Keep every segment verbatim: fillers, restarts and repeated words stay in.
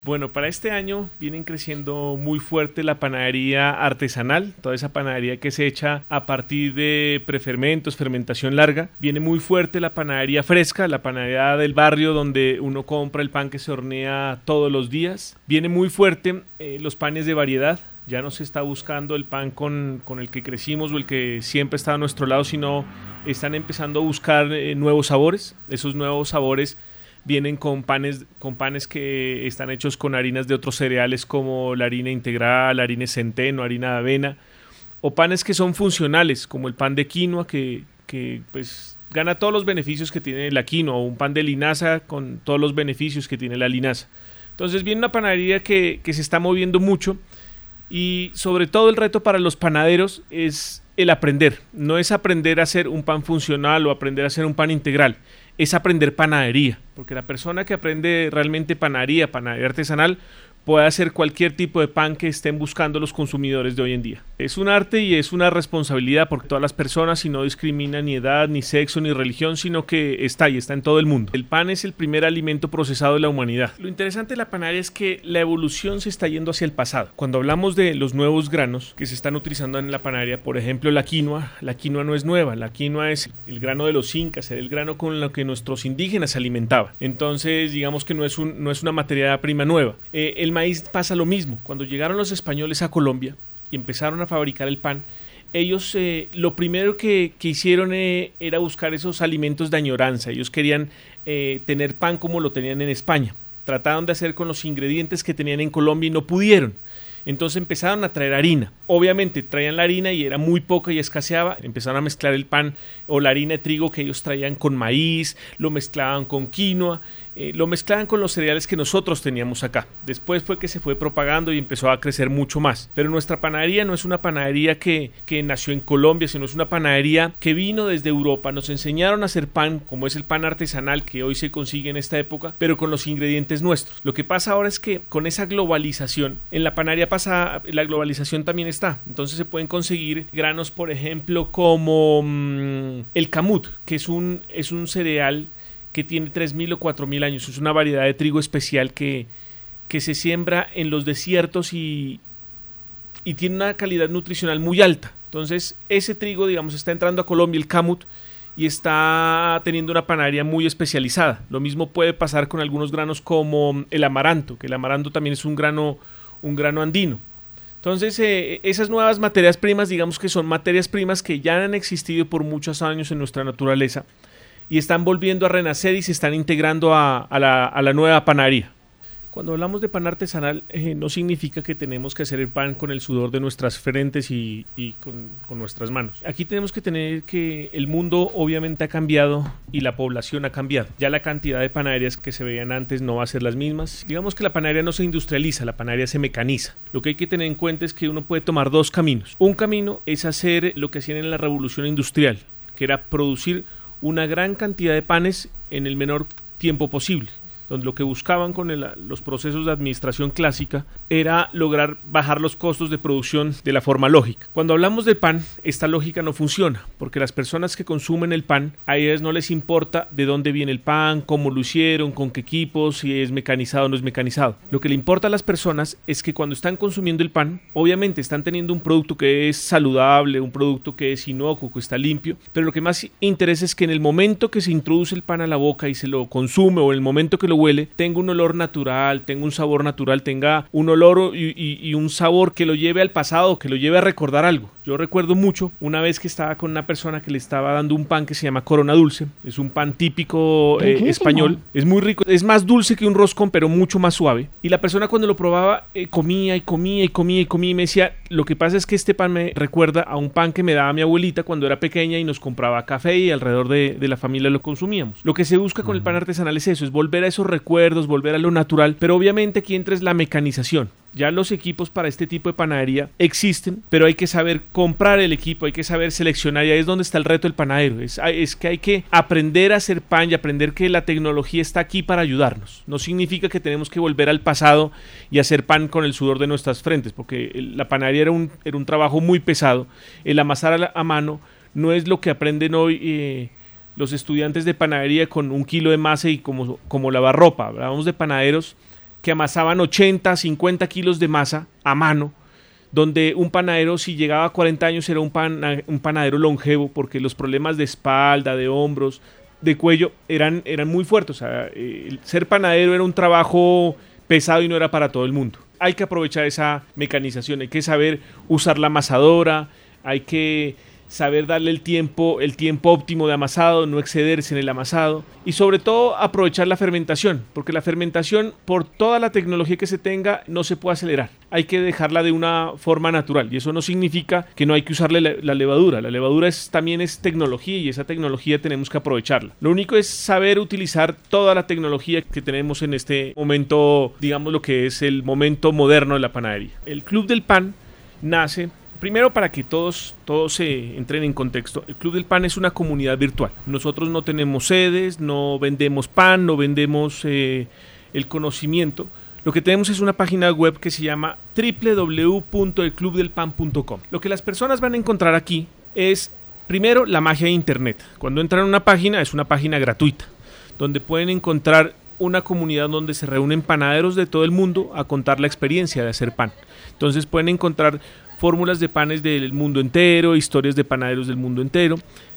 Bueno, para este año vienen creciendo muy fuerte la panadería artesanal, toda esa panadería que se echa a partir de prefermentos, fermentación larga. Viene muy fuerte la panadería fresca, la panadería del barrio donde uno compra el pan que se hornea todos los días. Viene muy fuerte eh, los panes de variedad. Ya no se está buscando el pan con, con el que crecimos o el que siempre está a nuestro lado, sino están empezando a buscar eh, nuevos sabores. Esos nuevos sabores vienen con panes, con panes que están hechos con harinas de otros cereales como la harina integral, la harina de centeno, harina de avena, o panes que son funcionales como el pan de quinoa que, que pues gana todos los beneficios que tiene la quinoa, o un pan de linaza con todos los beneficios que tiene la linaza. Entonces viene una panadería que, que se está moviendo mucho y sobre todo el reto para los panaderos es el aprender. No es aprender a hacer un pan funcional o aprender a hacer un pan integral, es aprender panadería, porque la persona que aprende realmente panadería, panadería artesanal, puede hacer cualquier tipo de pan que estén buscando los consumidores de hoy en día. Es un arte y es una responsabilidad porque todas las personas, y no discriminan ni edad, ni sexo, ni religión, sino que está y está en todo el mundo. El pan es el primer alimento procesado de la humanidad. Lo interesante de la panadería es que la evolución se está yendo hacia el pasado. Cuando hablamos de los nuevos granos que se están utilizando en la panadería, por ejemplo la quinoa, la quinoa no es nueva, la quinoa es el grano de los incas, el grano con lo que nuestros indígenas se alimentaban. Entonces digamos que no es, un, no es una materia prima nueva. Eh, el maíz pasa lo mismo. Cuando llegaron los españoles a Colombia y empezaron a fabricar el pan, ellos eh, lo primero que, que hicieron eh, era buscar esos alimentos de añoranza. Ellos querían eh, tener pan como lo tenían en España. Trataron de hacer con los ingredientes que tenían en Colombia y no pudieron. Entonces empezaron a traer harina. Obviamente traían la harina y era muy poca y escaseaba. Empezaron a mezclar el pan o la harina de trigo que ellos traían con maíz, lo mezclaban con quinoa, eh, lo mezclaban con los cereales que nosotros teníamos acá. Después fue que se fue propagando y empezó a crecer mucho más. Pero nuestra panadería no es una panadería que, que nació en Colombia, sino es una panadería que vino desde Europa. Nos enseñaron a hacer pan, como es el pan artesanal que hoy se consigue en esta época, pero con los ingredientes nuestros. Lo que pasa ahora es que con esa globalización, en la panadería pasa, la globalización también está. Entonces se pueden conseguir granos, por ejemplo, como mmm, el camut, que es un, es un cereal que tiene tres mil o cuatro mil años. Es una variedad de trigo especial que, que se siembra en los desiertos y, y tiene una calidad nutricional muy alta. Entonces ese trigo, digamos, está entrando a Colombia, el camut, y está teniendo una panadería muy especializada. Lo mismo puede pasar con algunos granos como el amaranto, que el amaranto también es un grano, un grano andino. Entonces eh, esas nuevas materias primas, digamos que son materias primas que ya han existido por muchos años en nuestra naturaleza y están volviendo a renacer y se están integrando a, a, la, a la nueva panadería. Cuando hablamos de pan artesanal, eh, no significa que tenemos que hacer el pan con el sudor de nuestras frentes y, y con, con nuestras manos. Aquí tenemos que tener que el mundo obviamente ha cambiado y la población ha cambiado. Ya la cantidad de panaderías que se veían antes no va a ser las mismas. Digamos que la panadería no se industrializa, la panadería se mecaniza. Lo que hay que tener en cuenta es que uno puede tomar dos caminos. Un camino es hacer lo que hacían en la revolución industrial, que era producir una gran cantidad de panes en el menor tiempo posible, donde lo que buscaban con el, los procesos de administración clásica era lograr bajar los costos de producción de la forma lógica. Cuando hablamos de pan, esta lógica no funciona, porque las personas que consumen el pan, a ellas no les importa de dónde viene el pan, cómo lo hicieron, con qué equipos, si es mecanizado o no es mecanizado. Lo que le importa a las personas es que cuando están consumiendo el pan, obviamente están teniendo un producto que es saludable, un producto que es inocuo, que está limpio, pero lo que más interesa es que en el momento que se introduce el pan a la boca y se lo consume, o en el momento que lo huele, tenga un olor natural, tenga un sabor natural, tenga un olor y, y, y un sabor que lo lleve al pasado, que lo lleve a recordar algo. Yo recuerdo mucho una vez que estaba con una persona que le estaba dando un pan que se llama Corona Dulce. Es un pan típico eh, español. Es muy rico, es más dulce que un roscón, pero mucho más suave. Y la persona cuando lo probaba eh, comía y comía y comía y comía y me decía, lo que pasa es que este pan me recuerda a un pan que me daba mi abuelita cuando era pequeña y nos compraba café y alrededor de, de la familia lo consumíamos. Lo que se busca con el pan artesanal es eso, es volver a esos recuerdos, volver a lo natural, pero obviamente aquí entra es la mecanización. Ya los equipos para este tipo de panadería existen, pero hay que saber comprar el equipo, hay que saber seleccionar, y ahí es donde está el reto del panadero. Es, es que hay que aprender a hacer pan y aprender que la tecnología está aquí para ayudarnos. No significa que tenemos que volver al pasado y hacer pan con el sudor de nuestras frentes, porque la panadería era un, era un trabajo muy pesado. El amasar a, la, a mano no es lo que aprenden hoy eh, los estudiantes de panadería con un kilo de masa y como, como lavar ropa. Hablamos de panaderos que amasaban ochenta, cincuenta kilos de masa a mano, donde un panadero, si llegaba a cuarenta años, era un, pan, un panadero longevo, porque los problemas de espalda, de hombros, de cuello, eran, eran muy fuertes. O sea, el ser panadero era un trabajo pesado y no era para todo el mundo. Hay que aprovechar esa mecanización, hay que saber usar la amasadora, hay que saber darle el tiempo, el tiempo óptimo de amasado, no excederse en el amasado y sobre todo aprovechar la fermentación, porque la fermentación, por toda la tecnología que se tenga, no se puede acelerar. Hay que dejarla de una forma natural y eso no significa que no hay que usarle la, la levadura. La levadura es, también es tecnología y esa tecnología tenemos que aprovecharla. Lo único es saber utilizar toda la tecnología que tenemos en este momento, digamos lo que es el momento moderno de la panadería. El Club del Pan nace... Primero, para que todos, todos se entren en contexto, el Club del Pan es una comunidad virtual. Nosotros no tenemos sedes, no vendemos pan, no vendemos eh, el conocimiento. Lo que tenemos es una página web que se llama doble u doble u doble u punto el club del pan punto com. Lo que las personas van a encontrar aquí es, primero, la magia de Internet. Cuando entran a una página, es una página gratuita, donde pueden encontrar una comunidad donde se reúnen panaderos de todo el mundo a contar la experiencia de hacer pan. Entonces pueden encontrar fórmulas de panes del mundo entero, historias de panaderos del mundo entero,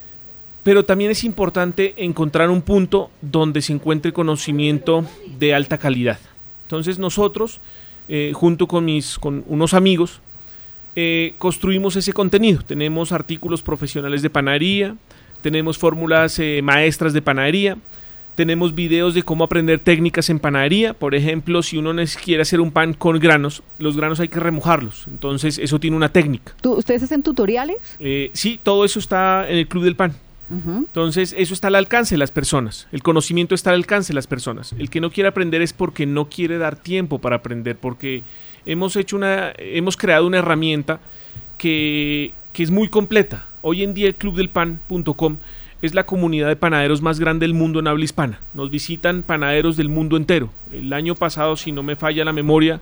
pero también es importante encontrar un punto donde se encuentre conocimiento de alta calidad. Entonces nosotros, eh, junto con, mis, con unos amigos, eh, construimos ese contenido. Tenemos artículos profesionales de panadería, tenemos fórmulas eh, maestras de panadería, tenemos videos de cómo aprender técnicas en panadería. Por ejemplo, si uno quiere hacer un pan con granos, los granos hay que remojarlos. Entonces, eso tiene una técnica. ¿Ustedes hacen tutoriales? Eh, sí, todo eso está en el Club del Pan. Uh-huh. Entonces, eso está al alcance de las personas. El conocimiento está al alcance de las personas. El que no quiere aprender es porque no quiere dar tiempo para aprender, porque hemos hecho una, hemos creado una herramienta que, que es muy completa. Hoy en día el club del pan punto com es la comunidad de panaderos más grande del mundo en habla hispana. Nos visitan panaderos del mundo entero. El año pasado, si no me falla la memoria,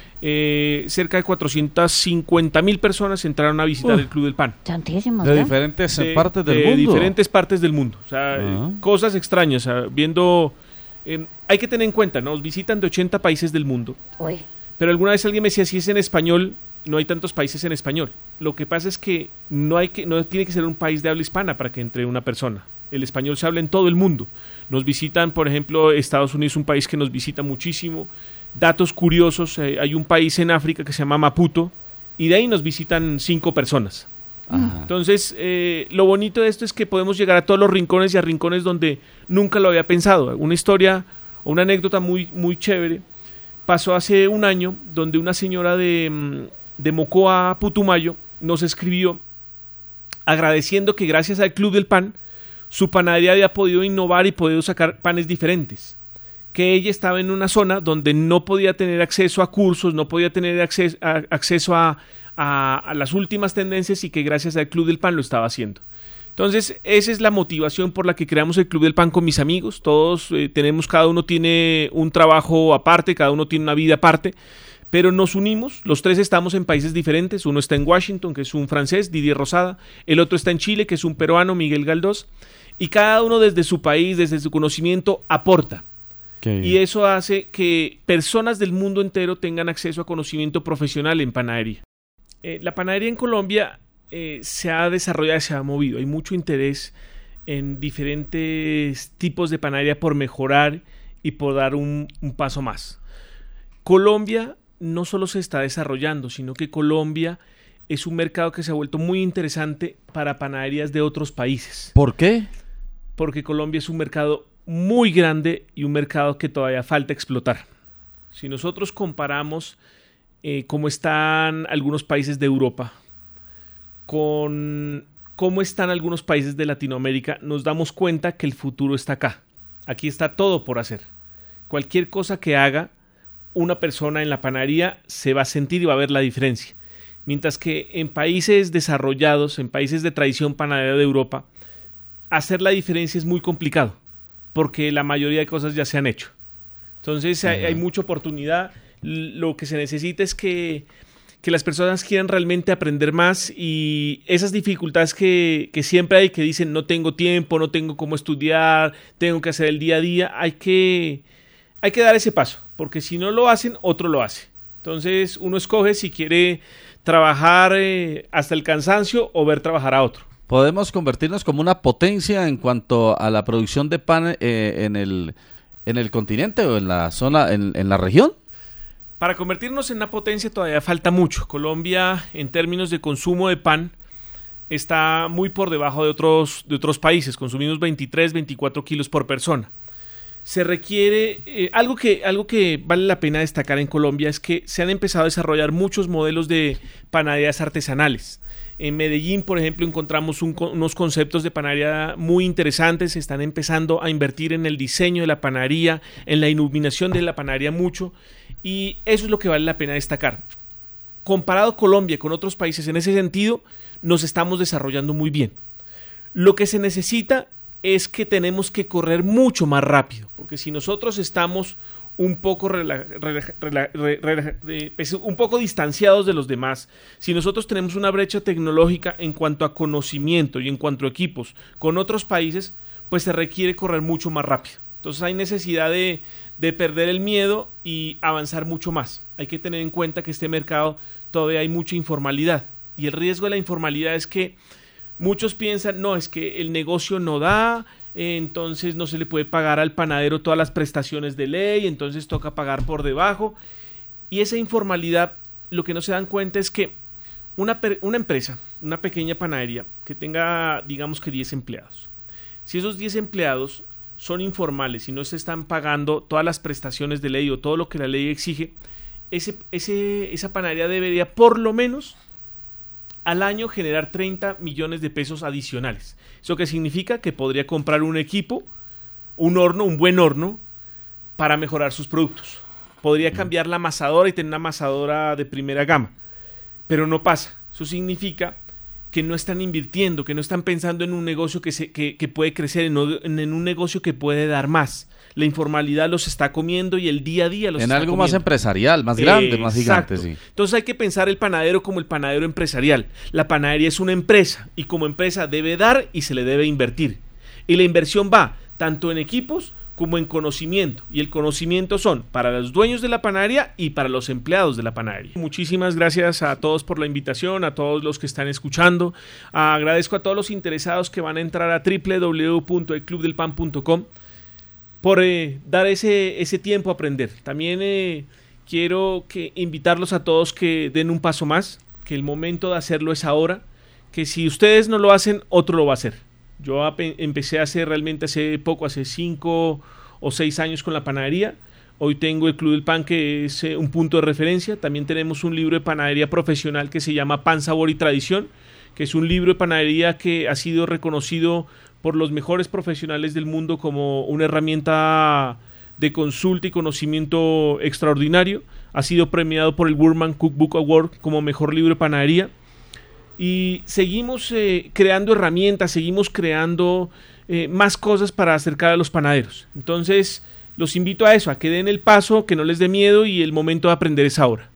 eh, cerca de cuatrocientas cincuenta mil personas entraron a visitar uh, el Club del Pan. Tantísimos, ¿no? De diferentes de, partes del de mundo. De diferentes partes del mundo. O sea, uh-huh. eh, cosas extrañas. O sea, viendo... Eh, hay que tener en cuenta, ¿no? Nos visitan de ochenta países del mundo. Uy. Pero alguna vez alguien me decía, si es en español, no hay tantos países en español. Lo que pasa es que no hay que no tiene que ser un país de habla hispana para que entre una persona. El español se habla en todo el mundo. Nos visitan, por ejemplo, Estados Unidos es un país que nos visita muchísimo. Datos curiosos, eh, hay un país en África que se llama Maputo y de ahí nos visitan cinco personas. Ajá. Entonces, eh, lo bonito de esto es que podemos llegar a todos los rincones y a rincones donde nunca lo había pensado. Una historia o una anécdota muy, muy chévere pasó hace un año donde una señora de... de Mocoa, Putumayo, nos escribió agradeciendo que gracias al Club del Pan su panadería había podido innovar y podido sacar panes diferentes, que ella estaba en una zona donde no podía tener acceso a cursos, no podía tener acceso a, acceso a, a, a las últimas tendencias y que gracias al Club del Pan lo estaba haciendo. Entonces, esa es la motivación por la que creamos el Club del Pan con mis amigos. Todos eh, tenemos, cada uno tiene un trabajo aparte, cada uno tiene una vida aparte, pero nos unimos, los tres estamos en países diferentes. Uno está en Washington, que es un francés, Didier Rosada, el otro está en Chile, que es un peruano, Miguel Galdós, y cada uno desde su país, desde su conocimiento, aporta. Y eso hace que personas del mundo entero tengan acceso a conocimiento profesional en panadería. Eh, la panadería en Colombia eh, se ha desarrollado, se ha movido, hay mucho interés en diferentes tipos de panadería por mejorar y por dar un, un paso más. Colombia no solo se está desarrollando, sino que Colombia es un mercado que se ha vuelto muy interesante para panaderías de otros países. ¿Por qué? Porque Colombia es un mercado muy grande y un mercado que todavía falta explotar. Si nosotros comparamos eh, cómo están algunos países de Europa con cómo están algunos países de Latinoamérica, nos damos cuenta que el futuro está acá. Aquí está todo por hacer. Cualquier cosa que haga una persona en la panadería se va a sentir y va a ver la diferencia. Mientras que en países desarrollados, en países de tradición panadera de Europa, hacer la diferencia es muy complicado, porque la mayoría de cosas ya se han hecho. Entonces uh-huh. hay, hay mucha oportunidad. Lo que se necesita es que, que las personas quieran realmente aprender más y esas dificultades que, que siempre hay, que dicen no tengo tiempo, no tengo cómo estudiar, tengo que hacer el día a día, hay que, hay que dar ese paso. porque si no lo hacen, otro lo hace. Entonces uno escoge si quiere trabajar eh, hasta el cansancio o ver trabajar a otro. ¿Podemos convertirnos como una potencia en cuanto a la producción de pan eh, en el, en el continente o en la zona, en, en la región? Para convertirnos en una potencia todavía falta mucho. Colombia, en términos de consumo de pan, está muy por debajo de otros, de otros países. Consumimos veintitrés, veinticuatro kilos por persona. Se requiere, eh, algo, que, algo que vale la pena destacar en Colombia es que se han empezado a desarrollar muchos modelos de panaderías artesanales. En Medellín, por ejemplo, encontramos un, unos conceptos de panadería muy interesantes. Se están empezando a invertir en el diseño de la panadería, en la iluminación de la panadería mucho, y eso es lo que vale la pena destacar. Comparado Colombia con otros países en ese sentido, nos estamos desarrollando muy bien. Lo que se necesita es que tenemos que correr mucho más rápido, porque si nosotros estamos un poco, rela, rela, rela, rela, rela, un poco distanciados de los demás, si nosotros tenemos una brecha tecnológica en cuanto a conocimiento y en cuanto a equipos con otros países, pues se requiere correr mucho más rápido. Entonces hay necesidad de, de perder el miedo y avanzar mucho más. Hay que tener en cuenta que este mercado todavía hay mucha informalidad, y el riesgo de la informalidad es que muchos piensan, no, es que el negocio no da, eh, entonces no se le puede pagar al panadero todas las prestaciones de ley, entonces toca pagar por debajo. Y esa informalidad, lo que no se dan cuenta es que una, una empresa, una pequeña panadería que tenga, digamos que diez empleados, si esos diez empleados son informales y no se están pagando todas las prestaciones de ley o todo lo que la ley exige, ese, ese, esa panadería debería por lo menos al año generar treinta millones de pesos adicionales. ¿Eso qué significa? Que podría comprar un equipo, un horno, un buen horno, para mejorar sus productos. Podría cambiar la amasadora y tener una amasadora de primera gama. Pero no pasa. Eso significa que no están invirtiendo, que no están pensando en un negocio que, se, que, que puede crecer, en, en un negocio que puede dar más. La informalidad los está comiendo y el día a día los en está algo comiendo. Más empresarial, más grande, eh, más gigante, sí. Entonces hay que pensar el panadero como el panadero empresarial. La panadería es una empresa y como empresa debe dar y se le debe invertir. Y la inversión va tanto en equipos como en conocimiento. Y el conocimiento son para los dueños de la panadería y para los empleados de la panadería. Muchísimas gracias a todos por la invitación, a todos los que están escuchando. Agradezco a todos los interesados que van a entrar a doble u doble u doble u punto el club del pan punto com por eh, dar ese, ese tiempo a aprender. También eh, quiero que invitarlos a todos que den un paso más, que el momento de hacerlo es ahora, que si ustedes no lo hacen, otro lo va a hacer. Yo empecé a hacer realmente hace poco, hace cinco o seis años con la panadería. Hoy tengo el Club del Pan, que es eh, un punto de referencia. También tenemos un libro de panadería profesional que se llama Pan, Sabor y Tradición, que es un libro de panadería que ha sido reconocido por los mejores profesionales del mundo como una herramienta de consulta y conocimiento extraordinario. Ha sido premiado por el Workman Cookbook Award como mejor libro de panadería. Y seguimos eh, creando herramientas, seguimos creando eh, más cosas para acercar a los panaderos. Entonces, los invito a eso, a que den el paso, que no les dé miedo, y el momento de aprender es ahora.